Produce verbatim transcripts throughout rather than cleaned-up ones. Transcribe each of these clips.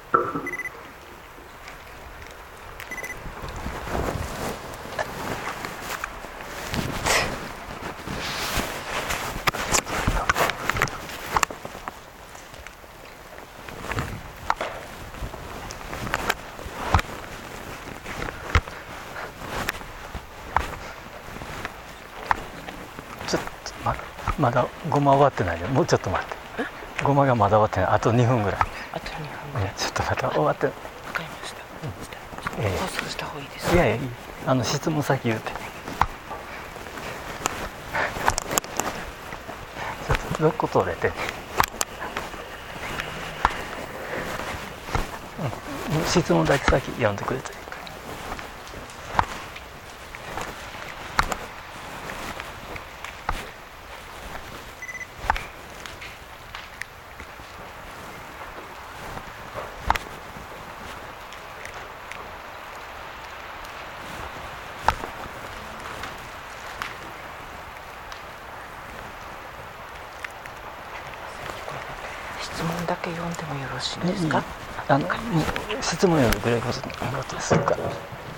まだごま終わってないよ。もうちょっと待って。ごまがまだ終わってない。あとにふんぐらい。 あとにふんぐらい。 ちょっとまた終わってない。 わかりました。うん、ええ、放送した方がいいですか。 いやいやいい。あの質問先言うて。ちょっとろっこ取れて。うん、質問だけ先読んでくれて。 質問だけ読んでもよろしいですか。 あの質問読んでくれることするから。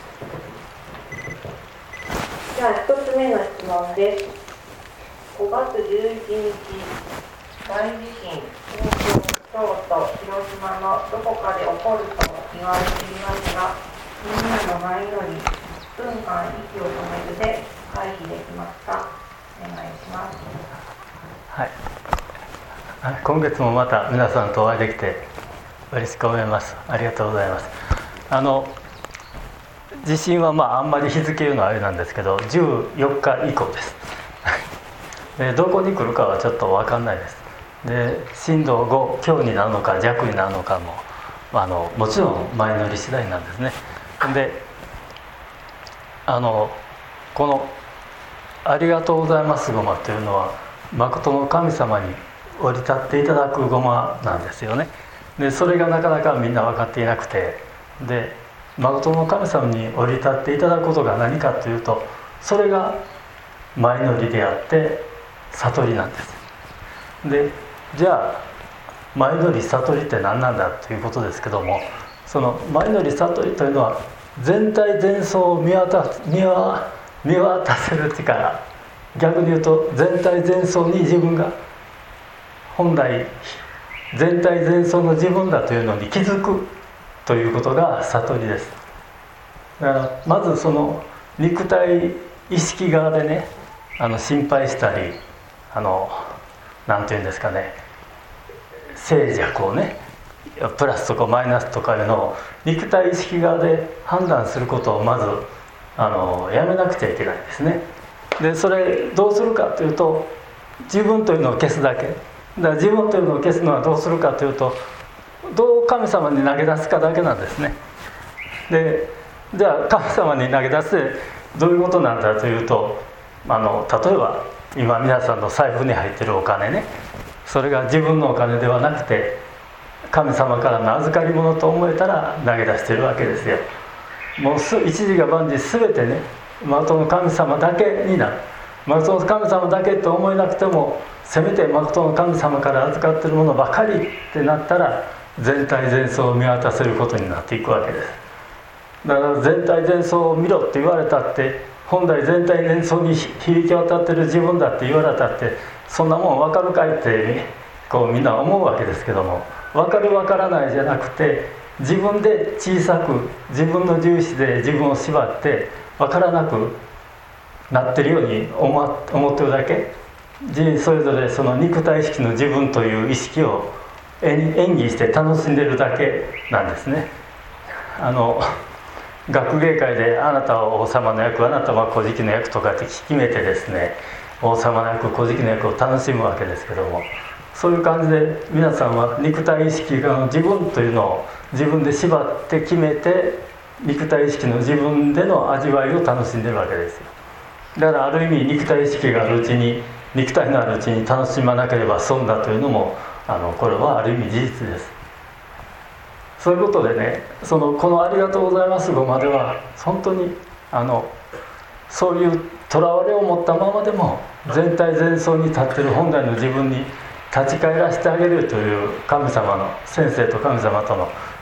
じゃあ一つ目の質問です。ごがつじゅういちにち大地震、東京、京都、広島のどこかで起こると言われていますが、みんなの前よりいっぷんかん息を止めるで回避できますか。お願いします。 はい。今月もまた皆さんとお会いできて嬉しく思います。ありがとうございます。あの地震はまああんまり日付言うのはあれなんですけど、じゅうよっか以降ですでどこに来るかはちょっと分かんないです。で震度ご強になるのか弱になるのかもあのもちろん前乗り次第なんですね。であのこのありがとうございますごまというのは誠の神様に降り立っていただくごまなんですよね。でそれがなかなかみんな分かっていなくて、で誠の神様に降り立っていただくことが何かというと、それが前乗りであって悟りなんです。でじゃあ前乗り悟りって何なんだということですけども、その前乗り悟りというのは全体全相を見渡す見渡見渡せる力、逆に言うと全体全相に自分が本来全体全相の自分だというのに気づくということが悟りです。だからまずその肉体意識側でね、あの心配したり、あのなんていうんですかね、静寂をね、プラスとかマイナスとかいうのを肉体意識側で判断することをまずあのやめなくちゃいけないんですね。でそれどうするかというと、自分というのを消すだけ。だから自分というのを消すのはどうするかというと、どう神様に投げ出すかだけなんですね。でじゃあ神様に投げ出してどういうことなんだというと、あの例えば今皆さんの財布に入っているお金ね、それが自分のお金ではなくて神様からの預かり物と思えたら投げ出しているわけですよ。もう一時が万事全てね、誠の神様だけになる。誠の神様だけと思えなくても、せめて誠の神様から預かっているものばかりってなったら、全体全相を見渡せることになっていくわけです。だから全体全相を見ろって言われたって、本来全体全相に響き渡っている自分だって言われたって、そんなもん分かるかいってこうみんな思うわけですけども、分かる分からないじゃなくて、自分で小さく自分の重視で自分を縛って分からなくなってるように思ってるだけ。それぞれその肉体意識の自分という意識を演技して楽しんでるだけなんですね。あの学芸会であなたは王様の役、あなたは古事記の役とかって決めてですね、王様の役、古事記の役を楽しむわけですけども、そういう感じで皆さんは肉体意識の自分というのを自分で縛って決めて、肉体意識の自分での味わいを楽しんでるわけですよ。だからある意味肉体意識があるうちに、肉体のあるうちに楽しまなければ損だというのも、あのこれはある意味事実です。そういうことでね、そのこのありがとうございます語までは本当にあのそういうとらわれを持ったままでも全体全相に立っている本来の自分に立ち返らせてあげるという神様の、先生と神様との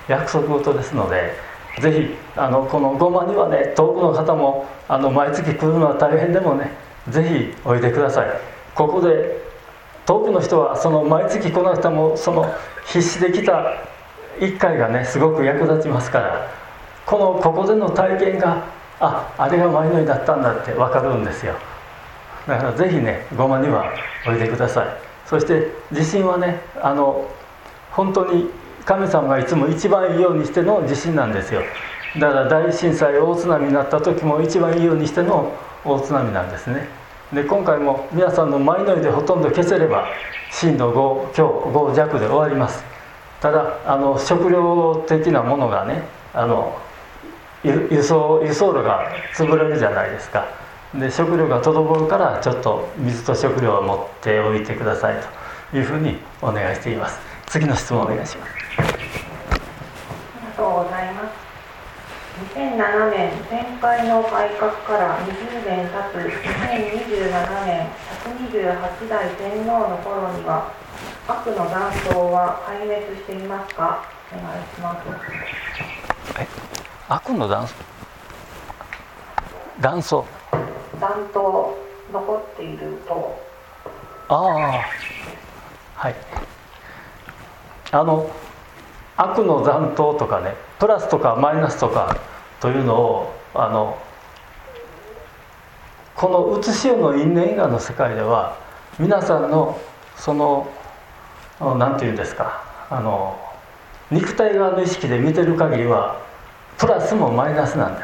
約束事ですので、ぜひあのこのごまにはね、遠くの方もあの毎月来るのは大変でもね、ぜひおいでください。ここで遠くの人はその毎月来なくてもその必死で来たいっかいがねすごく役立ちますから、このここでの体験がああれが前の日だったんだって分かるんですよ。だからぜひねごまにはおいでください。そして地震はねあの本当に神様がいつも一番いいようにしての地震なんですよ。だから大震災大津波になった時も一番いいようにしての大津波なんですね。で今回も皆さんの前の日でほとんど消せれば震度ご強ご弱で終わります。ただあの食料的なものがねあの輸送輸送路が潰れるじゃないですか。で食料が滞るからちょっと水と食料を持っておいてくださいというふうにお願いしています。次の質問お願いします。 ありがとうございます。にせんななねん天海の改革からにじゅうねん経つにせんにじゅうななねんひゃくにじゅうはちだい天皇の頃には悪の断層は壊滅していますか？お願いします。 え悪の断層断層断層残っていると。 ああはい、あの悪の残党とかね、プラスとかマイナスとかというのをあのこのうつし世の因縁因果の世界では皆さんのその何て言うんですか、あの肉体側の意識で見てる限りはプラスもマイナスなんです。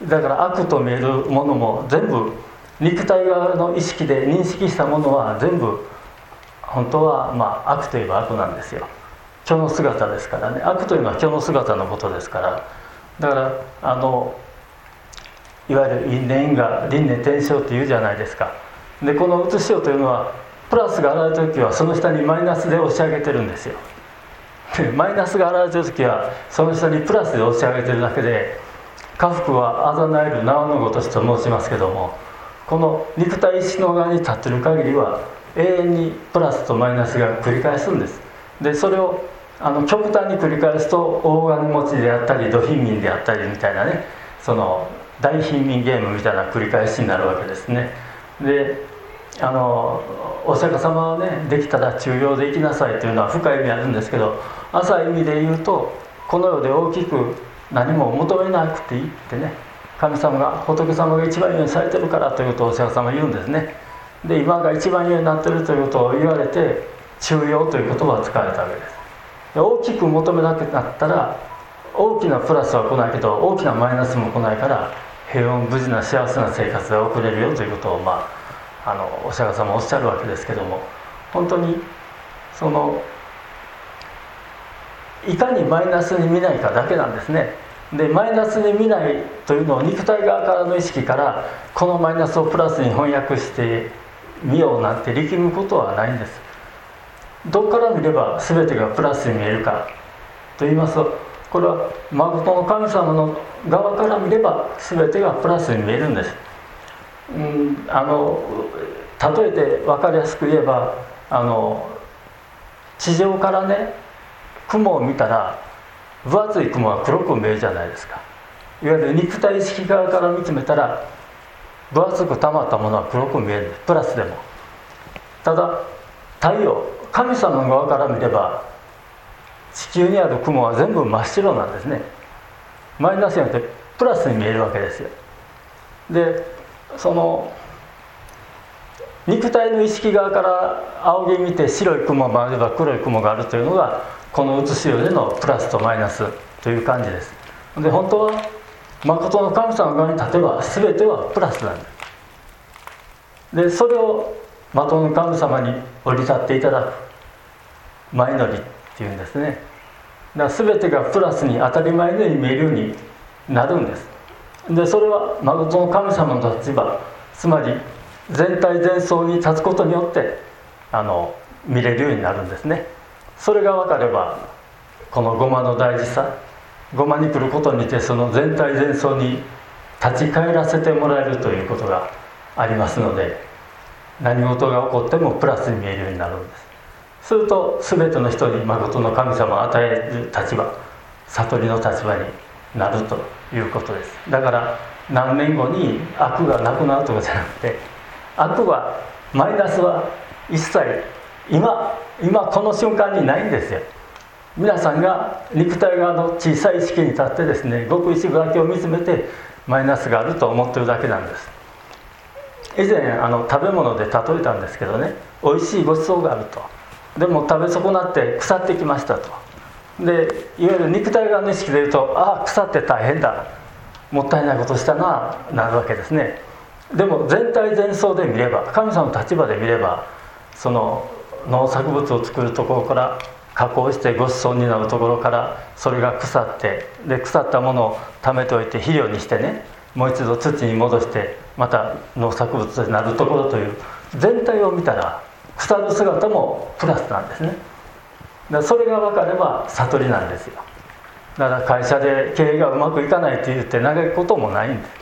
だから悪と見えるものも全部肉体側の意識で認識したものは全部本当はまあ悪といえば悪なんですよ。虚の姿ですからね。悪というのは虚の姿のことですから、だからあのいわゆる因縁因果輪廻転生っていうじゃないですか。でこのうつし世というのはプラスが現れた時はその下にマイナスで押し上げてるんですよ。でマイナスが現れた時はその下にプラスで押し上げてるだけで、家福はあざなえる縄のごとしと申しますけども、この肉体意識の側に立っている限りは永遠にプラスとマイナスが繰り返すんです。でそれをあの極端に繰り返すと大金持ちであったり土貧民であったりみたいなね、その大貧民ゲームみたいな繰り返しになるわけですね。であのお釈迦様はね、できたら中庸で生きなさいというのは深い意味あるんですけど、浅い意味で言うとこの世で大きく何も求めなくていいってね、神様が仏様が一番いいようにされてるからということをお釈迦様は言うんですね。で今が一番いいようになってるということを言われて中庸という言葉を使われたわけです。で大きく求めなくなったら大きなプラスは来ないけど大きなマイナスも来ないから、平穏無事な幸せな生活が送れるよということを、まあ、あのお釈迦様おっしゃるわけですけども、本当にそのいかにマイナスに見ないかだけなんですね。でマイナスに見ないというのを肉体側からの意識からこのマイナスをプラスに翻訳してみようなんて力むことはないんです。どこから見れば全てがプラスに見えるかと言いますと、これは誠の神様の側から見れば全てがプラスに見えるんです。うん、あの例えて分かりやすく言えば、あの地上からね雲を見たら分厚い雲は黒く見えるじゃないですか。いわゆる肉体意識側から見つめたら分厚く溜まったものは黒く見えるんです、プラスでも。ただ太陽、神様の側から見れば地球にある雲は全部真っ白なんですね。マイナスじゃなくてプラスに見えるわけですよ。でその肉体の意識側から仰ぎ見て白い雲もあれば黒い雲があるというのがこのうつし世でのプラスとマイナスという感じです。で本当は誠の神様の側に立てば全てはプラスなんです。でそれを誠の神様に降り立っていただく前乗りっていうんですね。だから全てがプラスに当たり前のように見えるようになるんです。でそれは誠の神様の立場、つまり全体全相に立つことによってあの見れるようになるんですね。それが分かればこのごまの大事さ、ごまに来ることにてその全体全相に立ち返らせてもらえるということがありますので、何事が起こってもプラスに見えるようになるんです。 すると全ての人に誠の神様を与える立場、悟りの立場になるということです。だから何年後に悪がなくなるとかじゃなくて、悪はマイナスは一切今今この瞬間にないんですよ。皆さんが肉体側の小さい意識に立ってですね、ごく一部だけを見つめてマイナスがあると思ってるだけなんです。以前あの食べ物で例えたんですけどね、おいしいごちそうがあると、でも食べ損なって腐ってきましたと。でいわゆる肉体側の意識でいうと、ああ腐って大変だ、もったいないことしたな、なるわけですね。でも全体全相で見れば、神様の立場で見れば、その農作物を作るところから加工してごちそうになるところから、それが腐って、で腐ったものを貯めておいて肥料にしてね、もう一度土に戻してまた農作物になるところという全体を見たら、腐る姿もプラスなんですね。だからそれが分かれば悟りなんですよ。だから会社で経営がうまくいかないと言って嘆くこともないんです。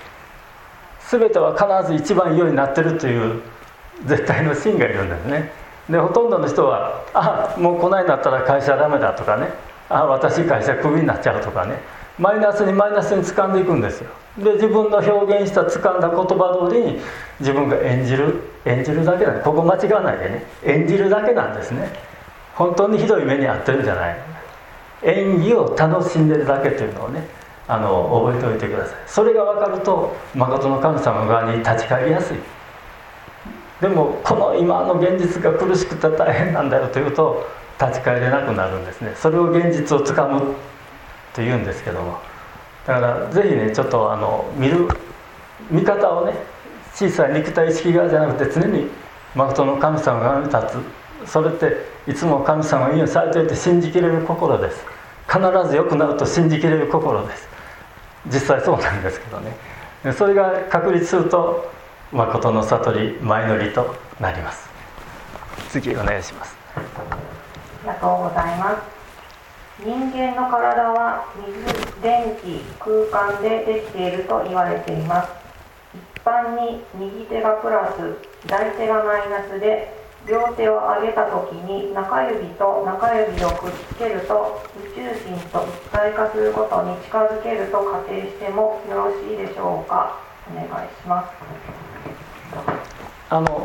全ては必ず一番良いになってるという絶対の真がいるんですね。でほとんどの人は、あもうこないなったら会社ダメだとかね、あ私会社クビになっちゃうとかね、マイナスにマイナスに掴んでいくんですよ。で自分の表現した掴んだ言葉通りに自分が演じる演じるだけなんです。ここ間違わないでね、演じるだけなんですね。本当にひどい目に遭ってるんじゃない、演技を楽しんでるだけというのをね、あの覚えておいてください。それが分かると誠の神様側に立ち返りやすい。でもこの今の現実が苦しくて大変なんだよというと立ち返れなくなるんですね。それを現実をつかむというんですけども、だからぜひねちょっとあの見る見方をね、小さい肉体意識側じゃなくて常に誠の神様側に立つ。それっていつも神様が意をされていて信じきれる心です。必ず良くなると信じきれる心です。実際そうなんですけどね。それが確立すると誠の悟り、前乗りとなります。次お願いします。 ありがとうございます。人間の体は水、電気、空間でできていると言われています。一般に右手がプラス、左手がマイナスで、両手を上げたときに中指と中指をくっつけると宇宙人と一体化することに近づけると仮定してもよろしいでしょうか。お願いします。 あの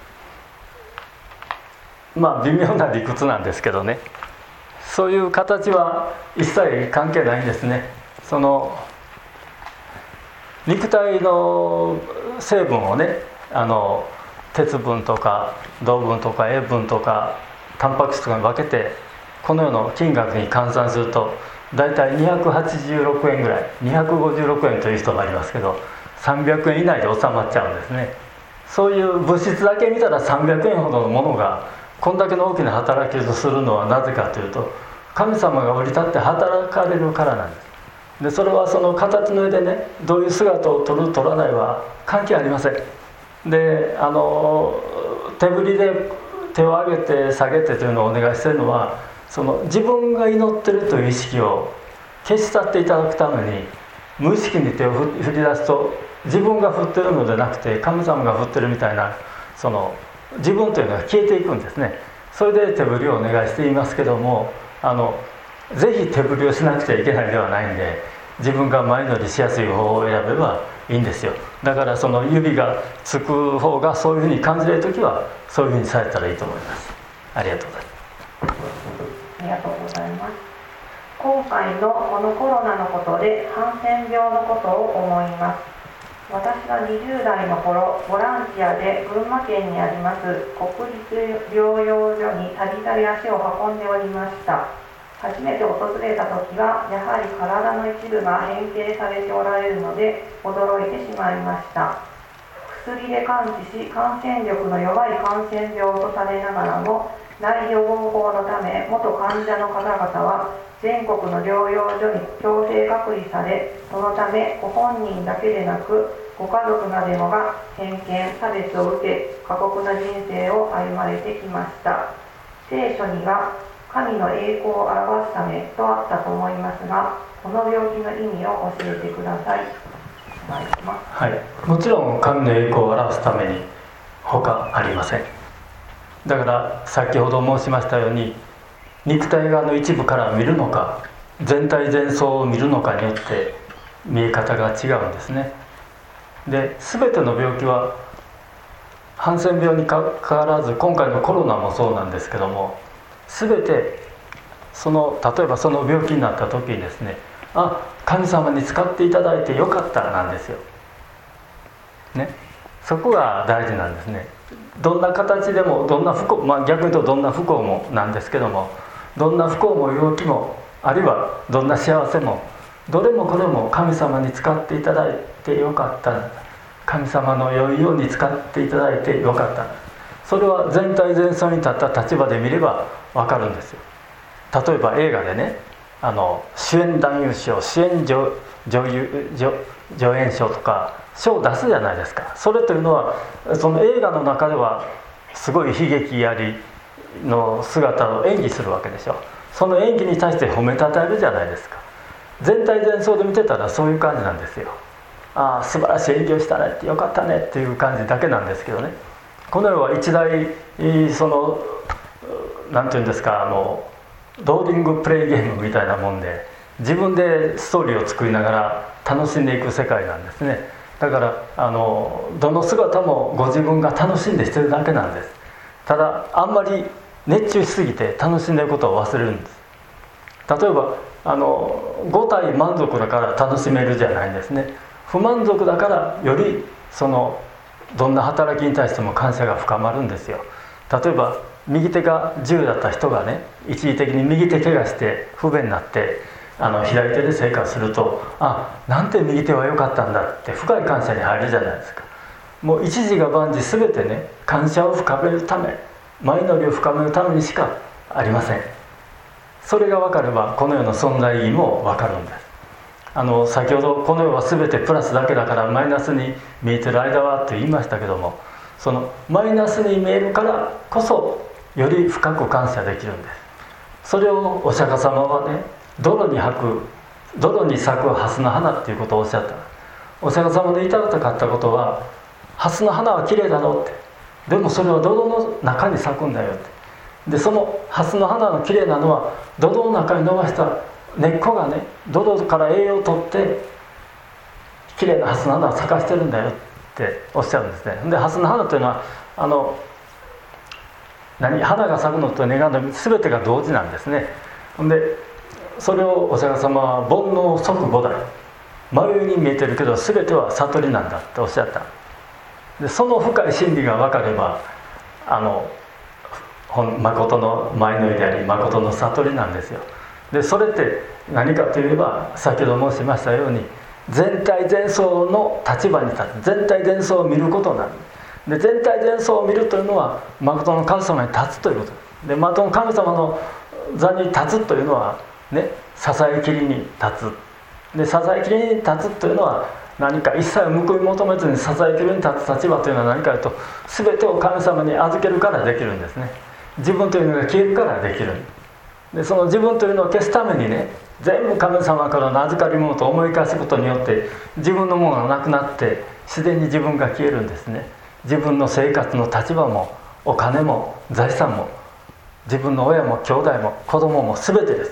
まあ微妙な理屈なんですけどね、そういう形は一切関係ないんですね。その肉体の成分をね、あの鉄分とか銅分とか塩分とかタンパク質とかに分けてこの世の金額に換算するとだいたいにひゃくはちじゅうろくえんぐらい、にひゃくごじゅうろくえんという人がありますけど、さんびゃくえん以内で収まっちゃうんですね。そういう物質だけ見たらさんびゃくえんほどのものがこんだけの大きな働きをするのはなぜかというと、神様が降り立って働かれるからなんです。でそれはその形の上でね、どういう姿を取る取らないは関係ありません。であの手振りで手を上げて下げてというのをお願いしているのは、その自分が祈っているという意識を消し去っていただくために、無意識に手を振り出すと自分が振っているのではなくて神様が振っているみたいな、その自分というのが消えていくんですね。それで手振りをお願いしていますけども、あのぜひ手振りをしなくちゃいけないではないんで、自分が前乗りしやすい方法を選べばいいんですよ。だからその指がつく方がそういうふうに感じれるときはそういうふうにされたらいいと思います。ありがとうございます。 ありがとうございます。今回のこのコロナのことでハンセン病のことを思います。私はにじゅう代の頃、ボランティアで群馬県にあります国立療養所にたびたび足を運んでおりました。初めて訪れた時はやはり体の一部が変形されておられるので驚いてしまいました。薬で完治し感染力の弱い感染病とされながらも、内予防法のため元患者の方々は全国の療養所に強制隔離され、そのためご本人だけでなくご家族までもが偏見差別を受け、過酷な人生を歩まれてきました。聖書には神の栄光を表すためとあったと思いますが、この病気の意味を教えてください。お願いします。 はい、もちろん神の栄光を表すために他ありません。 だから先ほど申しましたように、肉体側の一部から見るのか全体全相を見るのかによって見え方が違うんですね。で、全ての病気はハンセン病にかかわらず、今回のコロナもそうなんですけども、全てその例えばその病気になった時にですね、あ、神様に使っていただいてよかったなんですよ、ね、そこが大事なんですね。どんな形でもどんな不幸、まあ、逆に言うとどんな不幸もなんですけども、どんな不幸も病気もあるいはどんな幸せもどれもこれも神様に使っていただいてよかった、神様の良いように使っていただいてよかった、それは全体全相に立った立場で見れば分かるんですよ。例えば映画でね、あの主演男優賞、主演 女, 女優 助, 助演賞とか賞を出すじゃないですか。それというのはその映画の中ではすごい悲劇ありの姿を演技するわけでしょ。その演技に対して褒めたたえるじゃないですか。全体全相で見てたらそういう感じなんですよ。ああ素晴らしい演技をしたねってよかったねっていう感じだけなんですけどね、この世は一大そのなんていうんですか、あのローディングプレイゲームみたいなもんで、自分でストーリーを作りながら楽しんでいく世界なんですね。だからあのどの姿もご自分が楽しんでしてるだけなんです。ただあんまり熱中しすぎて楽しんでいることを忘れるんです。例えばあのご体満足だから楽しめるじゃないんですね。不満足だからよりそのどんな働きに対しても感謝が深まるんですよ。例えば右手がじゅうだった人がね、一時的に右手怪我して不便になってあの左手で生活すると、あ、なんて右手は良かったんだって深い感謝に入るじゃないですか。もう一時が万事全てね、感謝を深めるため、前乗りを深めるためにしかありません。それが分かればこの世の存在意義も分かるんです。あの先ほどこの世は全てプラスだけだからマイナスに見えてる間はと言いましたけども、そのマイナスに見えるからこそより深く感謝できるんです。それをお釈迦様はね、泥に吐く泥に咲く蓮の花っていうことをおっしゃった。お釈迦様で言いたかったことは、蓮の花はきれいだろうって、でもそれは泥の中に咲くんだよって。でその蓮の花のきれいなのは泥の中に伸ばした根っこがね、泥から栄養を取ってきれいな蓮の花を咲かしてるんだよっておっしゃるんですね。で蓮の花というのはあの何花が咲くのと願うの全てが同時なんですね。でそれをお釈迦様は煩悩即菩提、迷いに見えてるけど全ては悟りなんだっておっしゃった。でその深い真理が分かれば、あの誠の前の意であり誠の悟りなんですよ。でそれって何かといえば、先ほど申しましたように全体全相の立場に立つ、全体全相を見ることなんで、全体全相を見るというのは誠の神様に立つということで、誠の神様の座に立つというのはね、支えきりに立つで、支えきりに立つというのは何か一切報い求めずに支えきりに立つ立場というのは何かというと、全てを神様に預けるからできるんですね。自分というのが消えるからできる。でその自分というのを消すためにね、全部神様からの預かり物と思い返すことによって自分のものがなくなって自然に自分が消えるんですね。自分の生活の立場もお金も財産も自分の親も兄弟も子供も全てです。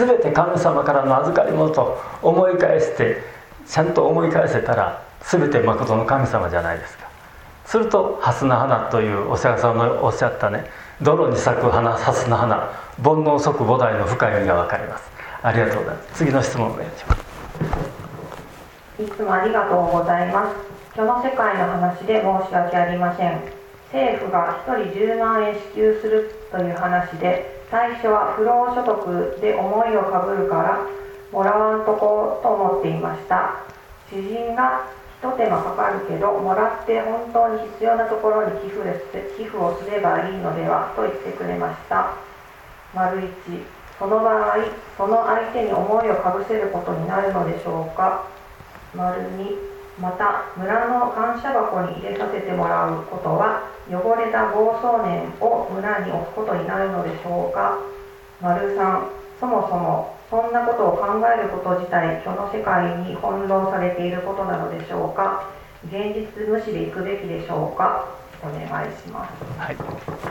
全て神様からの預かり物と思い返してちゃんと思い返せたら全て誠の神様じゃないですか。すると蓮の花というお釈迦様のおっしゃったね、泥に咲く花、蓮の花、煩悩即菩提の深い意味が分かります。ありがとうございます。次の質問をお願いします。 いつもありがとうございます。今日の世界の話で申し訳ありません。政府がひとりじゅうまんえん支給するという話で、最初は不労所得で思いをかぶるからもらわんとこと思っていました。知人がひと手間かかるけどもらって本当に必要なところに寄付寄付をすればいいのではと言ってくれました。丸いち、その場合その相手に思いをかぶせることになるのでしょうか。丸に、また村の感謝箱に入れさせてもらうことは汚れた暴走年を村に置くことになるのでしょうか。丸さん、そもそもそんなことを考えること自体虚の世界に翻弄されていることなのでしょうか。現実無視でいくべきでしょうか。お願いします。 はい、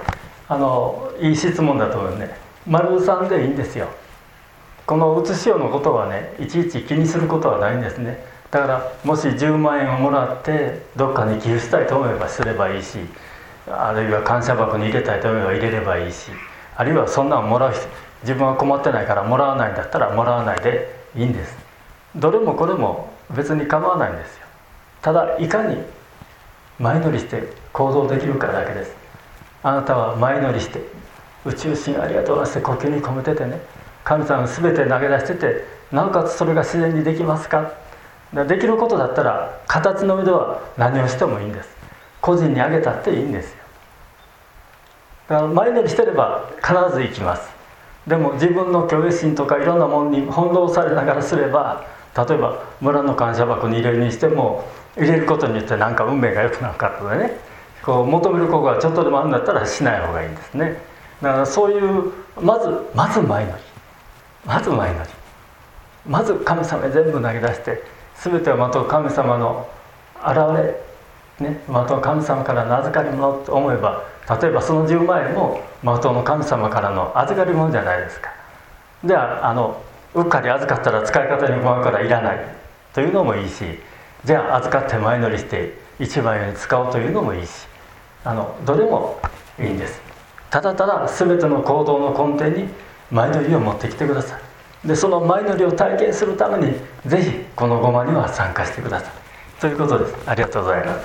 あのいい質問だと思うね。丸さんでいいんですよ。このうつしよのことはね、いちいち気にすることはないんですね。だからもしじゅうまんえんをもらってどっかに寄付したいと思えばすればいいし、あるいは感謝箱に入れたいと思えば入れればいいし、あるいはそんなのもらう人、自分は困ってないからもらわないんだったらもらわないでいいんです。どれもこれも別に構わないんですよ。ただいかに前乗りして行動できるかだけです。あなたは前乗りして宇宙神ありがとうございますって呼吸に込めててね、神様全て投げ出してて、なおかつそれが自然にできますか。できることだったら形の上では何をしてもいいんです。個人にあげたっていいんですよ。だから前乗りしてれば必ず行きます。でも自分の虚栄心とかいろんなものに翻弄されながらすれば、例えば村の感謝箱に入れるにしても、入れることによって何か運命が良くなるかとかね、こう求めることがちょっとでもあるんだったらしない方がいいんですね。だからそういうまずまず前乗りまず前乗りまず神様に全部投げ出して、全てをまとう神様の現れ、ね、まとう神様からの預かり物と思えば、例えばそのじゅうまんえんもまとうの神様からの預かり物じゃないですか。ではあのうっかり預かったら使い方に困るからいらないというのもいいし、じゃあ預かって前乗りして一番に使おうというのもいいし、あのどれもいいんです。ただただ全ての行動の根底に前乗りを持ってきてください。でその前乗りを体験するためにぜひこのごまには参加してくださいということです。ありがとうございます。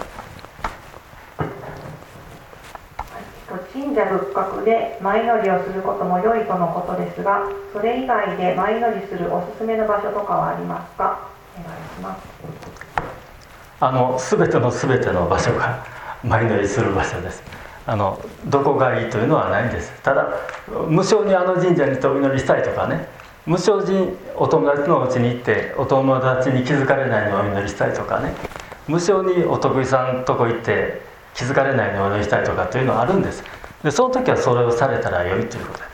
神社仏閣で前乗りをすることも良いとのことですが、それ以外で前乗りするおすすめの場所とかはありますか。お願いします。 あの全ての全ての場所が前乗りする場所です。あのどこがいいというのはないんです。ただ無償にあの神社にお祈りしたいとかね、無償にお友達のお家に行ってお友達に気づかれないのをお祈りしたいとかね、無償にお得意さんのとこ行って気づかれないのをお祈りしたいとかというのはあるんです。でその時はそれをされたら良いということです。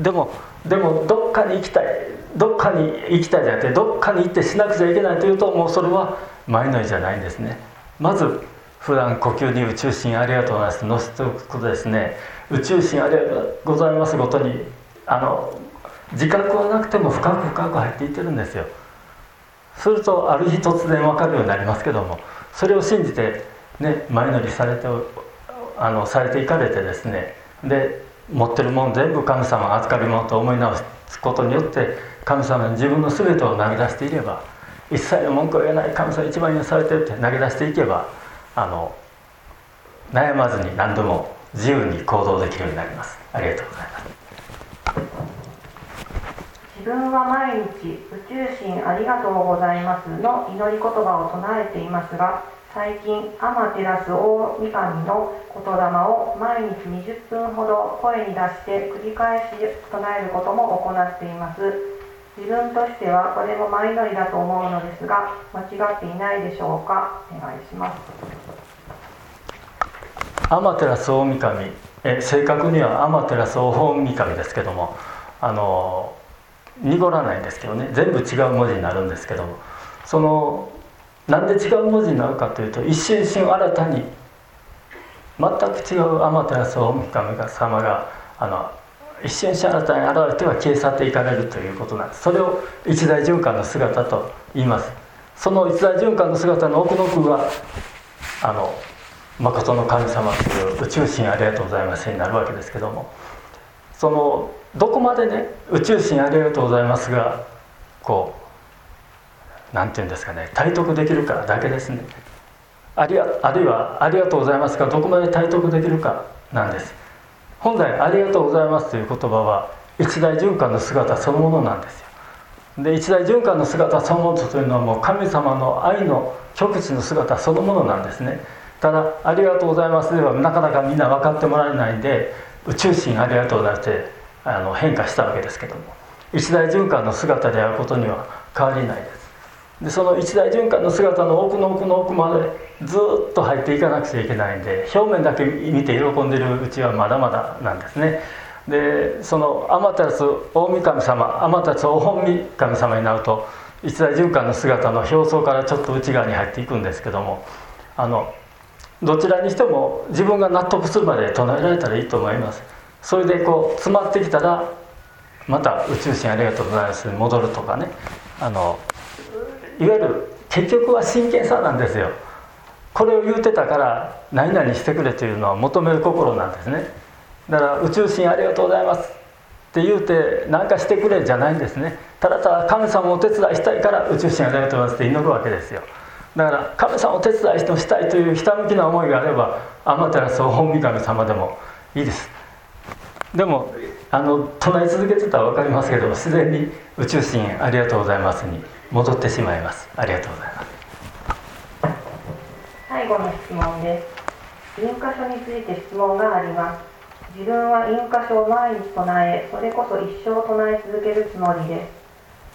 でもでもどっかに行きたいどっかに行きたいじゃなくて、どっかに行ってしなくちゃいけないというと、もうそれは前乗りじゃないんですね。まず普段呼吸に宇宙神ありがとうございますと乗せておくことですね。宇宙神ありがとうございますごとにあの自覚はなくても深く深く入っていってるんですよ。するとある日突然分かるようになりますけども、それを信じて、ね、前乗りされてあのされていかれてですね、で持ってるもの全部神様が預かり物と思い直すことによって神様に自分の全てを投げ出していれば、一切の文句を言えない神様一番にされてるって投げ出していけば、あの悩まずに何度も自由に行動できるようになります。ありがとうございます。 自分は毎日宇宙神ありがとうございますの祈り言葉を唱えていますが、最近アマテラス大神の言霊を毎日にじゅっぷんほど声に出して繰り返し唱えることも行っています。自分としてはこれも前乗りだと思うのですが、間違っていないでしょうか。お願いします。 アマテラス大神、え正確にはアマテラス大本神ですけども、あの濁らないんですけどね、全部違う文字になるんですけども、そのなんで違う文字になるかというと、一瞬一瞬新たに全く違うアマテラス大神様があの一瞬一瞬新たに現れては消え去っていかれるということなんです。それを一大循環の姿と言います。その一大循環の姿の奥の奥があの誠の神様という宇宙神ありがとうございますになるわけですけども、そのどこまでね宇宙神ありがとうございますがこうなんていうんですかね、体得できるかだけですね。あるいはあるいはありがとうございますがどこまで体得できるかなんです。本来ありがとうございますという言葉は一大循環の姿そのものなんですよ。で一大循環の姿そのものというのはもう神様の愛の極致の姿そのものなんですね。ただありがとうございますではなかなかみんな分かってもらえないんで、宇宙神ありがとうございますってあの変化したわけですけども、一大循環の姿であることには変わりないです。でその一大循環の姿の奥の奥の奥までずっと入っていかなくちゃいけないんで、表面だけ見て喜んでるうちはまだまだなんですね。でそのアマテラス大神様、アマテラス大本神様になると一大循環の姿の表層からちょっと内側に入っていくんですけども、あのどちらにしても自分が納得するまで唱えられたらいいと思います。 それでこう詰まってきたらまた宇宙神ありがとうございますに戻るとかね、あのいわゆる結局は真剣さなんですよ。これを言うてたから何々してくれというのは求める心なんですね。だから宇宙神ありがとうございますって言うて何かしてくれじゃないんですね。ただただ神様をお手伝いしたいから宇宙神ありがとうございますって祈るわけですよ。だから神様をお手伝いしたいというひたむきな思いがあれば天照大神様でもいいです。でもあの唱え続けてたら分かりますけど、自然に宇宙神ありがとうございますに戻ってしまいます。ありがとうございます。 最後の質問です。印箇所について質問があります。自分は印箇所を毎日唱え、それこそ一生唱え続けるつもりです。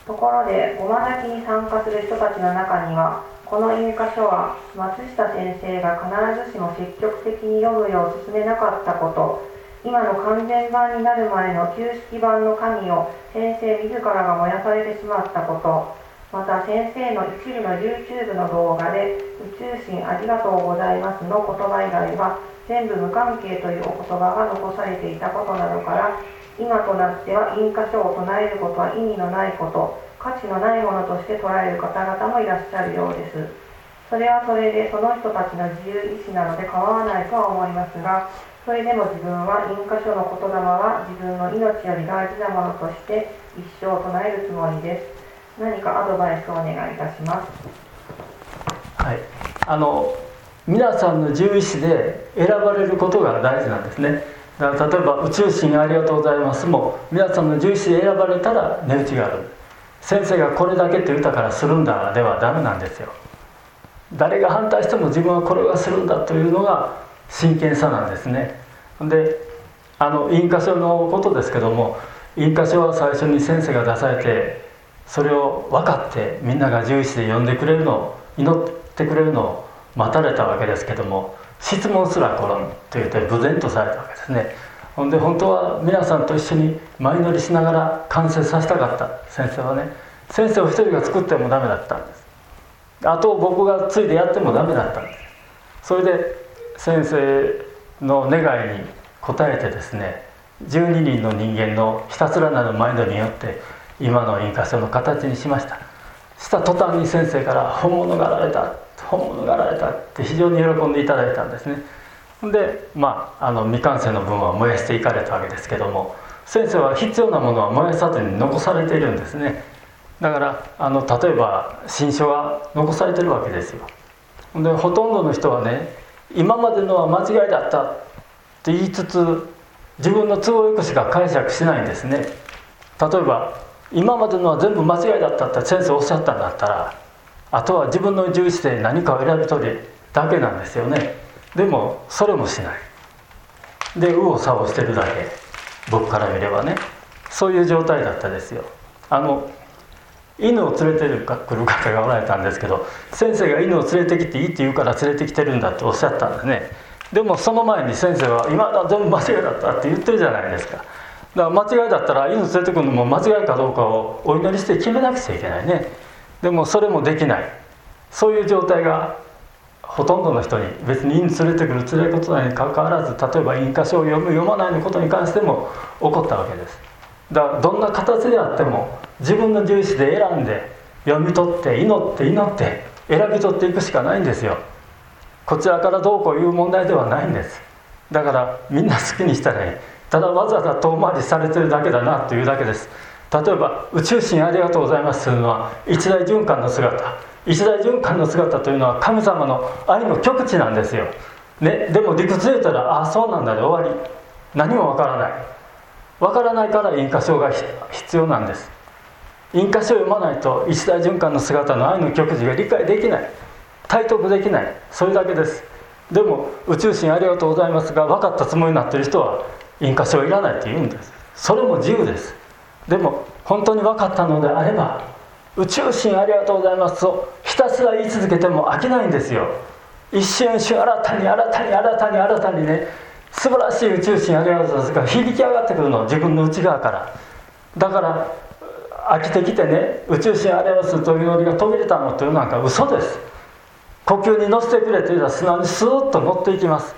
ところでごま炊きに参加する人たちの中には、この印箇所は松下先生が必ずしも積極的に読むよう勧めなかったこと、今の完全版になる前の旧式版の紙を先生自らが燃やされてしまったこと、また先生の一部の YouTube の動画で宇宙神ありがとうございますの言葉以外は全部無関係というお言葉が残されていたことなどから、今となっては印箇所を唱えることは意味のないこと、価値のないものとして捉える方々もいらっしゃるようです。それはそれでその人たちの自由意志なので構わないとは思いますが、それでも自分は印箇所の言霊は自分の命より大事なものとして一生唱えるつもりです。何かアドバイスをお願いいたします。 はい、あの皆さんの自由意志で選ばれることが大事なんですね。だから例えば宇宙神ありがとうございますも皆さんの自由意志で選ばれたら値打ちがある。先生がこれだけって言ったからするんだではダメなんですよ。誰が反対しても自分はこれがするんだというのが真剣さなんですね。で、あの印箇所のことですけども、印箇所は最初に先生が出されて、それを分かってみんなが自由意志で読んでくれるのを祈ってくれるのを待たれたわけですけども、質問すら来らんと言って無然とされたわけですね。ほんで本当は皆さんと一緒に前乗りしながら完成させたかった先生はね、先生を一人が作ってもダメだったんです。あと僕がついでやってもダメだったんです。それで先生の願いに応えてですね、じゅうににんの人間のひたすらなる前乗りによって今の印箇所の形にしました。した途端に先生から本物があられた本物があられたって非常に喜んでいただいたんですね。で、まあ、あの未完成の分は燃やしていかれたわけですけども、先生は必要なものは燃やさずに残されているんですね。だからあの例えば新書が残されてるわけですよ。でほとんどの人はね、今までのは間違いだったって言いつつ自分の都合よくしか解釈しないんですね。例えば今までのは全部間違いだったって先生おっしゃったんだったら、あとは自分の重視で何かを選び取るだけなんですよね。でもそれもしないで右往左往してるだけ、僕から見ればね、そういう状態だったですよ。あの犬を連れてくる方がおられたんですけど、先生が犬を連れてきていいって言うから連れてきてるんだっておっしゃったんですね。でもその前に先生は今のは全部間違いだったって言ってるじゃないですか。だから間違いだったら犬連れてくるのも間違いかどうかをお祈りして決めなくちゃいけないね。でもそれもできない、そういう状態がほとんどの人に、別に犬連れてくる連れことにかかわらず、例えば印箇所を読む読まないのことに関しても起こったわけです。だからどんな形であっても自分の自由意志で選んで読み取って祈って祈って選び取っていくしかないんですよ。こちらからどうこういう問題ではないんです。だからみんな好きにしたらいい。ただわざわざ遠回りされてるだけだなというだけです。例えば宇宙神ありがとうございますというのは一大循環の姿、一大循環の姿というのは神様の愛の極致なんですよ、ね、でも理屈で言ったらああそうなんだで終わり、何もわからないわからないから印箇所が必要なんです。印箇所を読まないと一大循環の姿の愛の極致が理解できない、体得できない、それだけです。でも宇宙神ありがとうございますが分かったつもりになっている人は印箇所はいらないって言うんです。それも自由です。でも本当に分かったのであれば宇宙神ありがとうございますとひたすら言い続けても飽きないんですよ。一瞬一瞬新たに新たに新たに新たにね、素晴らしい宇宙神ありがとうございますが響き上がってくるの、自分の内側から。だから飽きてきてね、宇宙神ありがとうございますという祈りが途切れたのというなんか嘘です。呼吸に乗せてくれというのは素直にスーッと乗っていきます。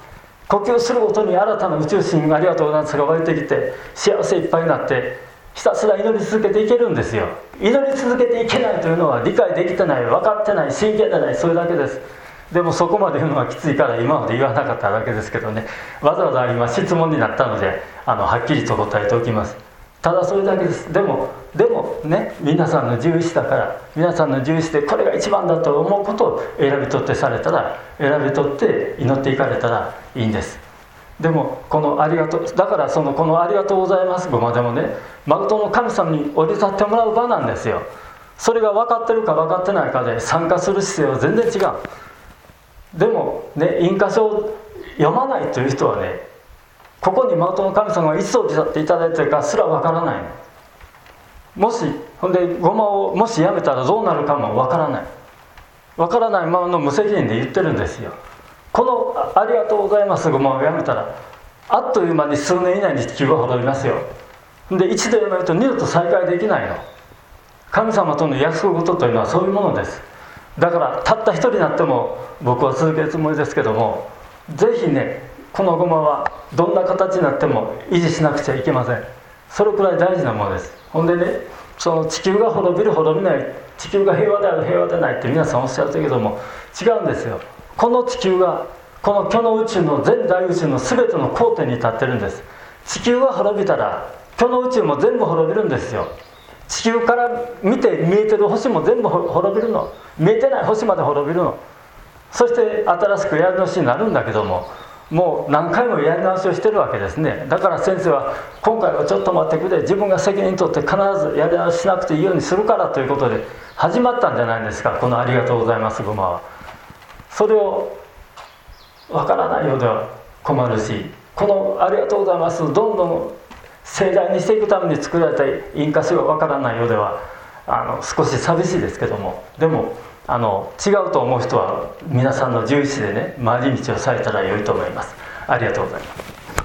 呼吸するごとに新たな宇宙心ありがとうございますが湧いてきて、幸せいっぱいになってひたすら祈り続けていけるんですよ。祈り続けていけないというのは理解できてない、分かってない、真剣でない、それだけです。でもそこまで言うのはきついから今まで言わなかっただけですけどね、わざわざ今質問になったのであのはっきりと答えておきます。ただそれだけです。でもでもね、皆さんの自由意志だから、皆さんの自由意志でこれが一番だと思うことを選び取ってされたら、選び取って祈っていかれたらいいんです。でもこのありがとう、だからそのこのありがとうございますごまでもね、誠の神様に降り立ってもらう場なんですよ。それが分かってるか分かってないかで参加する姿勢は全然違う。でもね、印箇所を読まないという人はね、ここに誠の神様がいつ降り立っていただいているかすら分からない。もしほんでごまをもしやめたらどうなるかも分からない。分からないままの無責任で言ってるんですよ。このありがとうございますごまをやめたらあっという間に数年以内に地球が滅びますよ。で一度やめると二度と再会できないの。神様との約束事というのはそういうものです。だからたった一人になっても僕は続けるつもりですけども、ぜひね、このごまはどんな形になっても維持しなくちゃいけません。それくらい大事なものです。ほんでね、その地球が滅びる滅びない、地球が平和である平和でないって皆さんおっしゃるけども、違うんですよ。この地球がこの巨の宇宙の全大宇宙の全ての交点に立ってるんです。地球が滅びたら巨の宇宙も全部滅びるんですよ。地球から見て見えてる星も全部滅びるの。見えてない星まで滅びるの。そして新しくやり直しになるんだけども、もう何回もやり直しをしてるわけですね。だから先生は今回はちょっと待ってくれ、自分が責任取って必ずやり直ししなくていいようにするからということで始まったんじゃないですか、このありがとうございますごまは。それを分からないようでは困るし、このありがとうございますどんどん盛大にしていくために作られた印箇所が分からないようではあの少し寂しいですけども、でもあの違うと思う人は皆さんの自由意志でね、回り道をされたら良いと思います。ありがとうございます。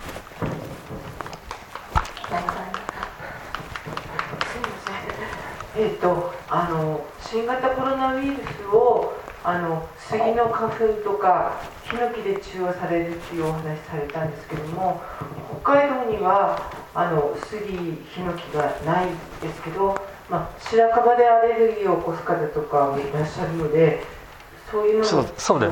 えっとあの新型コロナウイルスをあの杉の花粉とかヒノキで治療されるっていうお話されたんですけども、北海道にはあの杉ヒノキがないですけど、まあ、白樺でアレルギーを起こす方とかもいらっしゃるので、そういうのもそうそうです、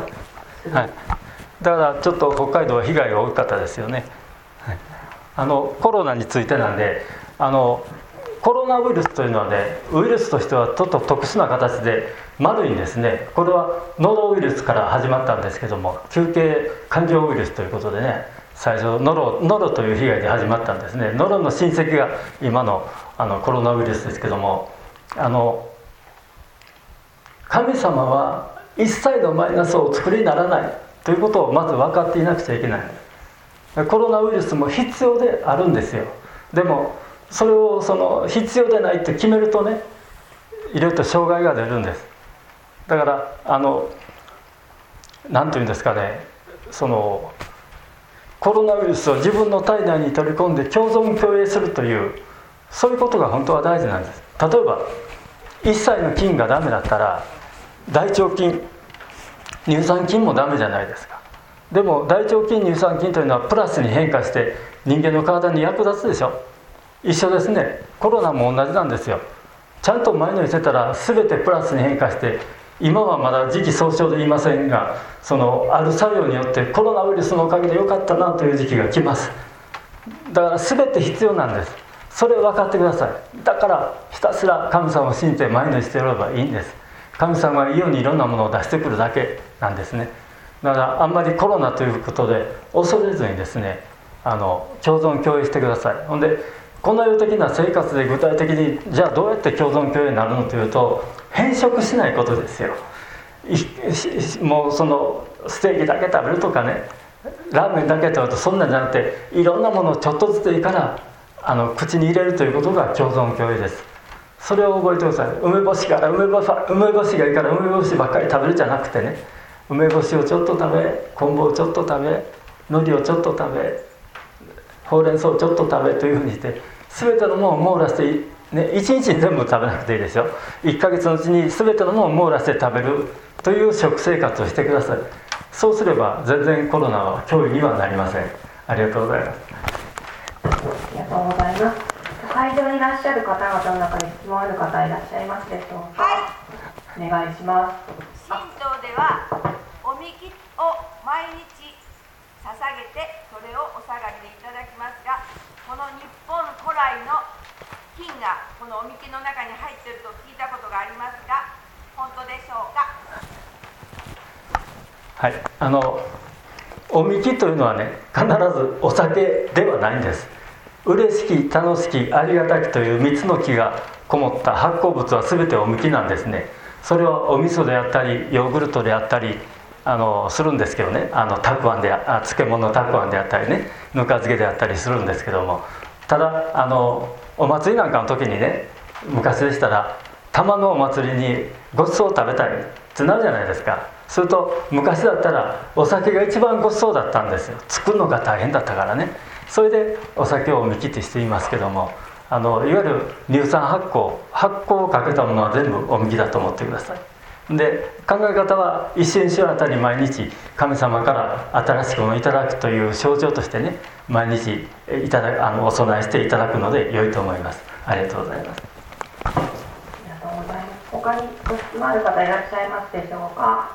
はい、だからちょっと北海道は被害が大きかったですよね、はい、あのコロナについてなんで、あのコロナウイルスというのはね、ウイルスとしてはちょっと特殊な形で丸いんですね。これはノロウイルスから始まったんですけども、球形環状ウイルスということでね、最初ノロ、ノロという被害で始まったんですね。ノロの親戚が今 の, あのコロナウイルスですけども、あの神様は一切のマイナスをお作りにならないということをまず分かっていなくちゃいけない。コロナウイルスも必要であるんですよ。でもそれをその必要でないって決めるとね、いろいろと障害が出るんです。だからあの何というんですかね、そのコロナウイルスを自分の体内に取り込んで共存共栄するという、そういうことが本当は大事なんです。例えば一切の菌がダメだったら大腸菌、乳酸菌もダメじゃないですか。でも大腸菌、乳酸菌というのはプラスに変化して人間の体に役立つでしょ。一緒ですね。コロナも同じなんですよ。ちゃんと前のにしてたら全てプラスに変化して、今はまだ時期尚早で言いませんが、そのある作用によってコロナウイルスのおかげで良かったなという時期が来ます。だから全て必要なんです。それを分かってください。だからひたすら神様を信じて前のにしておればいいんです。神様がいいようにいろんなものを出してくるだけなんですね。だからあんまりコロナということで恐れずにですね、あの共存共栄してください。ほんでこの世的な生活で具体的にじゃあどうやって共存共栄になるのというと、変色しないことですよ。もうそのステーキだけ食べるとかね、ラーメンだけ食べるとそんなんじゃなくて、いろんなものをちょっとずつでいいからあの口に入れるということが共存共栄です。それを覚えてください。梅干しから梅干し、梅干しがいいから梅干しばっかり食べるじゃなくてね、梅干しをちょっと食べ、昆布をちょっと食べ、海苔をちょっと食べ、ほうれん草をちょっと食べというふうにして、全てのものを網羅して、ね、いちにちに全部食べなくていいですよ。いっかげつのうちに全てのものを網羅して食べるという食生活をしてください。 そうすれば全然コロナは脅威にはなりません。ありがとうございます。 ありがとうございます。会場にいらっしゃる方々の中に質問ある方いらっしゃいますでしょうか。はい、お願いします。 神道ではおみきを毎日捧げてそれをお下がりでいただきますが、この日本古来の金がこのおみきの中に入っていると聞いたことがありますが、本当でしょうか。 はい、あのおみきというのはね、必ずお酒ではないんです。嬉しき、楽しき、ありがたきというみっつの木がこもった発酵物は全ておみきなんですね。それはお味噌であったりヨーグルトであったりあのするんですけどね、あのたくあんであ漬物のたくあんであったりね、ぬか漬けであったりするんですけども、ただあのお祭りなんかの時にね、昔でしたら玉のお祭りにごちそうを食べたいってなるじゃないですか。すると昔だったらお酒が一番ごちそうだったんですよ。作るのが大変だったからね。それでお酒をおみきってしていますけども、あのいわゆる乳酸発酵発酵をかけたものは全部おみきだと思ってください。で、考え方は一瞬一瞬あたり毎日神様から新しくものをいただくという象徴としてね、毎日いただあのお供えしていただくので良いと思います。ありがとうございます。 ありがとうございます。他にご質問ある方いらっしゃいますでしょうか。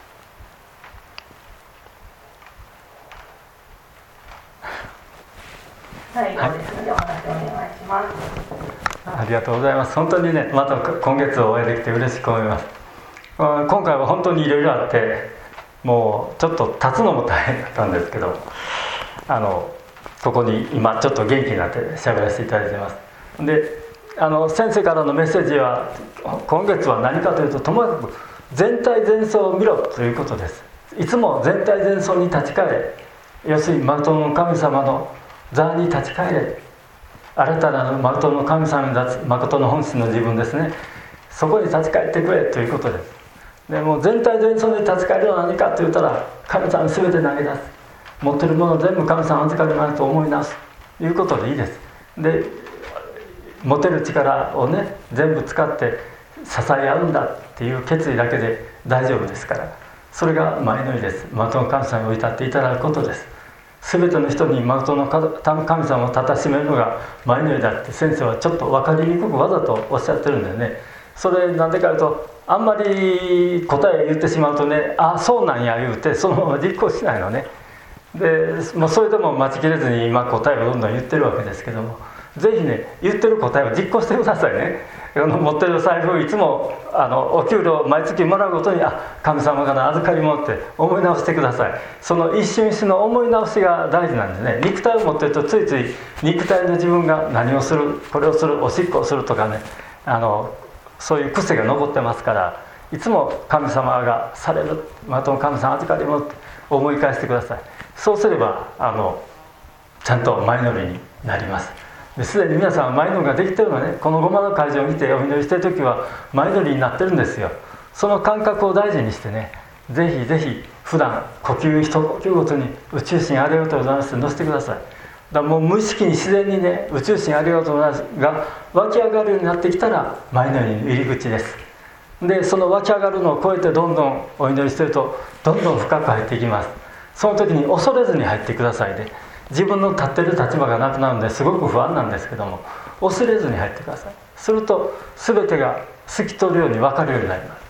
最後ですのでお話をお願いします。 ありがとうございます。本当にね、また今月をお会いできて嬉しく思います。今回は本当にいろいろあって、もうちょっと立つのも大変だったんですけど、あのここに今ちょっと元気になって喋らせていただいています。で、あの先生からのメッセージは今月は何かというと、ともかく全体全相を見ろということです。いつも全体全相に立ち返れ、要するに誠の神様の座に立ち返れ、新たなる誠の神様に立つ誠の本質の自分ですね、そこに立ち返ってくれということです。でもう全体全相に立ち返るのは何かと言ったら、神様に全て投げ出す、持ってるものを全部神様に預かりますと思い直すということでいいです。で、持てる力をね全部使って支え合うんだっていう決意だけで大丈夫ですから、それが前の日です。誠の神様に至っていただくことです。全ての人に誠の神様をたたしめるのが前の日だって先生はちょっと分かりにくくわざとおっしゃってるんだよね。それなんでかというと、あんまり答えを言ってしまうとね、ああそうなんや言うてそのまま実行しないのね。でもうそれでも待ちきれずに今答えをどんどん言ってるわけですけども、ぜひね言ってる答えを実行してくださいね。あの持ってる財布をいつもあのお給料毎月もらうごとに、あ神様から預かりもって思い直してください。その一瞬一瞬の思い直しが大事なんですね。肉体を持ってるとついつい肉体の自分が何をする、これをする、おしっこをするとかね、あのそういう癖が残ってますから、いつも神様がされる、また神様預かりもって思い返してください。そうすればあのちゃんと前乗りになります。すでに皆さんは前乗りができてるのね。このごまの会場を見てお祈りしている時は前乗りになってるんですよ。その感覚を大事にしてね、ぜひぜひ普段呼吸一呼吸ごとに宇宙神ありがとうございますって乗せてください。だからもう無意識に自然にね、宇宙神ありがとうございますが湧き上がるようになってきたら前乗りの入り口です。でその湧き上がるのを超えてどんどんお祈りしてるとどんどん深く入っていきます。その時に恐れずに入ってくださいね。自分の立ってる立場がなくなるのですごく不安なんですけども、恐れずに入ってください。すると全てが透き通るように分かるようになります。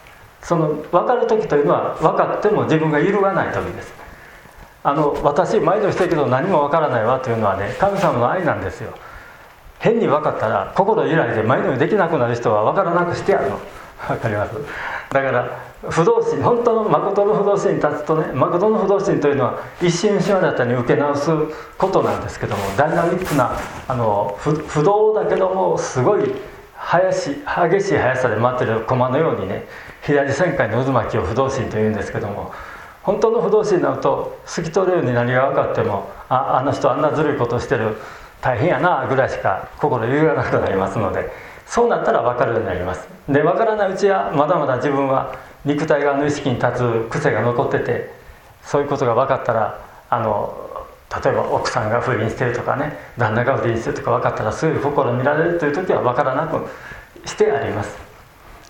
その分かる時というのは分かっても自分が揺るがない時です。あの私毎度してるけど何も分からないわというのはね、神様の愛なんですよ。変に分かったら心揺らいで毎度できなくなる人は分からなくしてやるの。分かります。だから不動心、本当の誠の不動心に立つとね、誠の不動心というのは一瞬一瞬新たに受け直すことなんですけども、ダイナミックなあの 不, 不動だけどもすごい速し激しい速さで回っている駒のようにね、左旋回の渦巻きを不動心というんですけども、本当の不動心になると透き通るように何が分かっても、ああの人あんなずるいことしてる、大変やなぐらいしか心揺らがなくなりますので、そうなったら分かるようになります。で分からないうちはまだまだ自分は肉体側の意識に立つ癖が残ってて、そういうことが分かったら、あの例えば奥さんが不倫してるとかね、旦那が不倫してるとか分かったらすぐ心見られるという時は分からなくしてあります。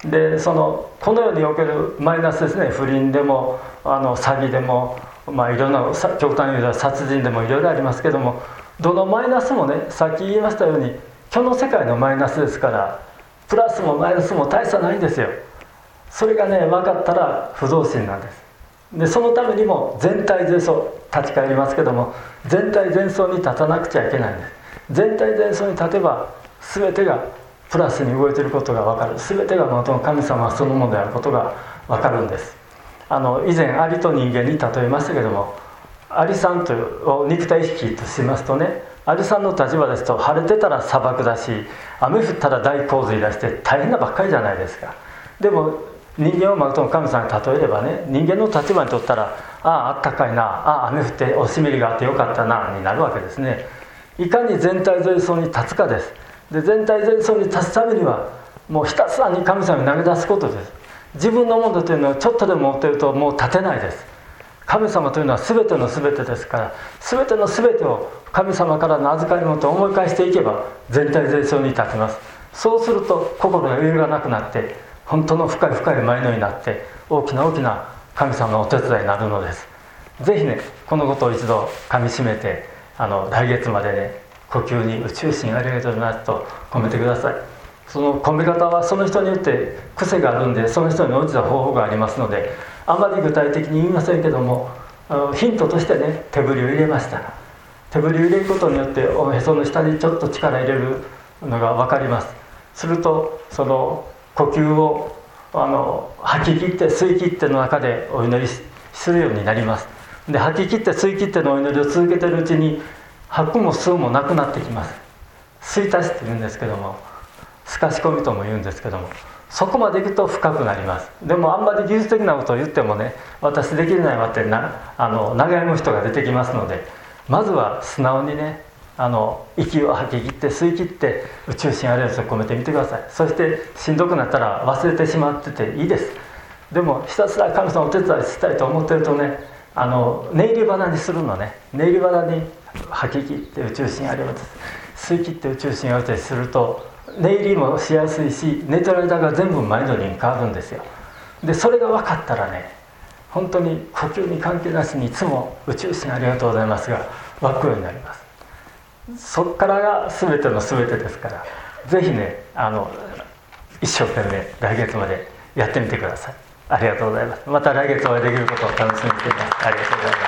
でそのこの世におけるマイナスですね、不倫でもあの詐欺でも、まあ、いろんな極端に言うと殺人でもいろいろありますけども、どのマイナスもね、さっき言いましたように虚の世界のマイナスですから、プラスもマイナスも大差ないんですよ。それがね分かったら不動心なんです。でそのためにも全体全相、立ち返りますけども、全体全相に立たなくちゃいけないんです。全体全相に立てば全てがプラスに動いていることが分かる、全てが元の神様そのものであることが分かるんです。あの以前アリと人間に例えましたけども、アリさんというを肉体意識としますとね、アリさんの立場ですと晴れてたら砂漠だし、雨降ったら大洪水だして大変なばっかりじゃないですか。でも人間を元の神様に例えればね、人間の立場にとったら、あああったかいな、ああ雨降っておしめりがあってよかったなになるわけですね。いかに全体全相に立つかです。で全体全相に立つためにはもうひたすらに神様に投げ出すことです。自分のものというのはちょっとでも持っているともう立てないです。神様というのは全ての全てですから、全ての全てを神様からの預かり物と思い返していけば全体全相に立てます。そうすると心が揺るがなくなって、本当の深い深いマインドになって大きな大きな神様のお手伝いになるのです。ぜひねこのことを一度かみしめて、あの来月までね呼吸に宇宙心ありがとうございますと込めてください。その込め方はその人によって癖があるんで、その人に応じた方法がありますので、あまり具体的に言いませんけども、あのヒントとしてね手振りを入れました。手振りを入れることによっておへその下にちょっと力入れるのが分かります。するとその呼吸をあの吐き切って吸い切っての中でお祈りするようになります。で吐き切って吸い切ってのお祈りを続けているうちに、吐くも吸うもなくなってきます。吸い足しって言うんですけども、透かし込みとも言うんですけども、そこまでいくと深くなります。でもあんまり技術的なことを言ってもね、私できないわってなあの悩む人が出てきますので、まずは素直にね、あの息を吐き切って吸い切って宇宙心あれを込めてみてください。そしてしんどくなったら忘れてしまってていいです。でもひたすら神様のお手伝いしたいと思ってるとね、あの寝入り花にするのね、寝入り花に吐き切って宇宙心あれを吸い切って宇宙心あれをすると、寝入りもしやすいし、寝てる間が全部マインドに変わるんですよ。でそれが分かったらね、本当に呼吸に関係なしにいつも宇宙心ありがとうございますが湧くようになります。そこからが全ての全てですから、ぜひねあの一生懸命来月までやってみてください。ありがとうございます。また来月お会いできることを楽しみにしています。ありがとうございます。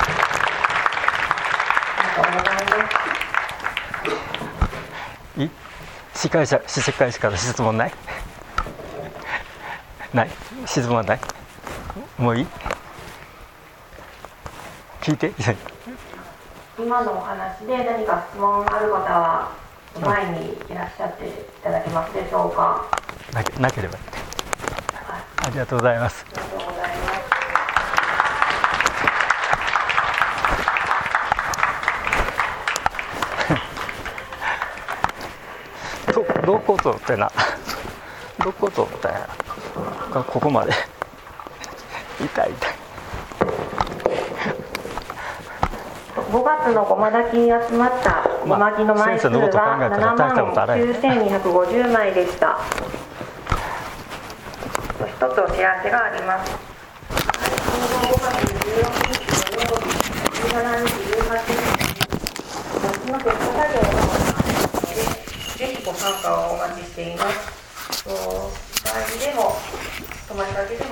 いい司会者、司会者から質問ない？ない？質問はない？もういい？聞いて。 今のお話で何か質問がある方は前にいらっしゃっていただけますでしょうか？ なけ、なければいい、はい、ありがとうございます。 ありがとうございます。 どこ取ってな、どこ取ったんやがここまで痛い痛い。 ごがつのごま炊きに集まったごまきの枚数はななまんきゅうせんにひゃくごじゅうまいでした。一つお知らせがあります。ごがつじゅうろくにち土曜日、じゅうしちにちじゅうはちにちに後のテスト作業が行われますので、ぜひご参加をお待ちしています。お帰りでも泊まりがけでも